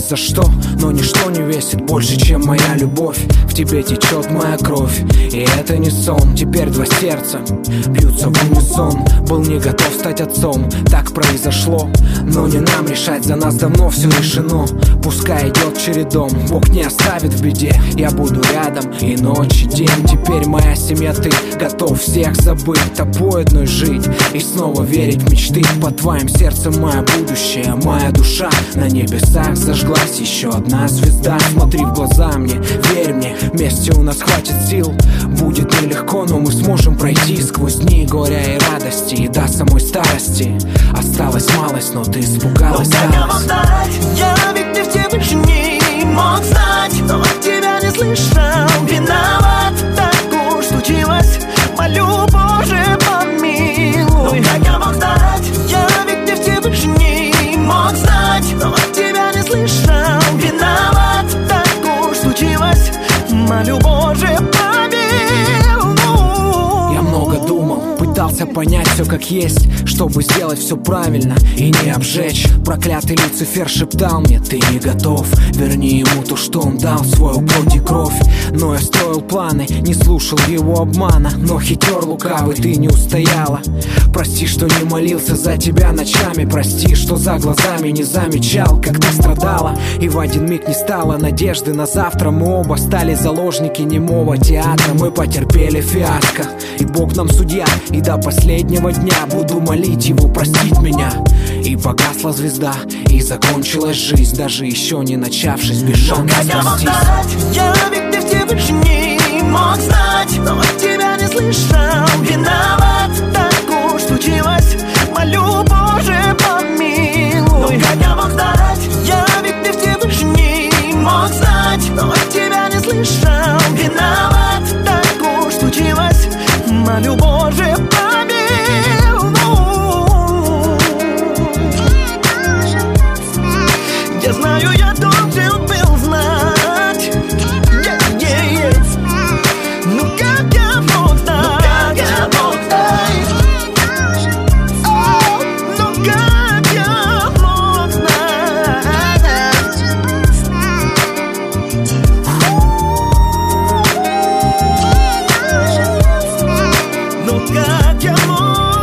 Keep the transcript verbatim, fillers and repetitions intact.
за что, но ничто не весит больше, чем моя любовь. В тебе течет моя кровь, и это не сон. Теперь два сердца бьются в унисон. Был не готов стать отцом, так произошло, но не нам решать, за нас давно все решено. Пускай идет чередом, Бог не оставит в беде. Я буду рядом и ночь, и день. Теперь моя семья, ты готов всех забыть, тобой одной жить и снова верить в мечты. Под твоим сердцем мое будущее, моя душа. На небесах зажглась еще одна звезда. Смотри в глаза мне, верь мне, вместе у нас хватит сил. Будет нелегко, но мы сможем пройти сквозь дни горя и радости, и до самой старости. Осталась малость, но ты испугалась. Ну как я мог знать? Я ведь не в Всевышний мог знать, но от тебя не слышал. Виноват, так уж случилось. Молю, Боже, помилуй. Ну как я мог знать? Я ведь не в Всевышний мог знать, но от тебя не слышал. Виноват, так уж случилось. Молю, Боже, помилуй. Я много думал, пытался понять все как есть, чтобы сделать все правильно и не обжечь. Проклятый Люцифер шептал мне: ты не готов, верни ему то, что он дал, свою плоть и кровь. Но я строил планы, не слушал его обмана, но хитер лукавый, ты не устояла. Прости, что не молился за тебя ночами, прости, что за глазами не замечал, как ты страдала. И в один миг не стало надежды на завтра. Мы оба стали заложники немого театра. Мы потерпели фиаско, и Бог нам судья. И до последнего дня буду молить его простить меня. И погасла звезда, и закончилась жизнь, даже еще не начавшись, без шанса спастись. Я ведь не в Всевышний мог знать, но от тебя не слышал. Виноват, так уж случилось. Молю, Боже, помилуй. Ну как я мог знать? Я ведь не в Всевышний мог знать, но от тебя не слышал. Виноват, так уж случилось. Молю, Боже, помилуй. Я знаю, я должен был знать. Yeah, yeah, yeah. Ну как я мог знать? Ну как я мог знать? Ну как я мог знать? Ну как я мог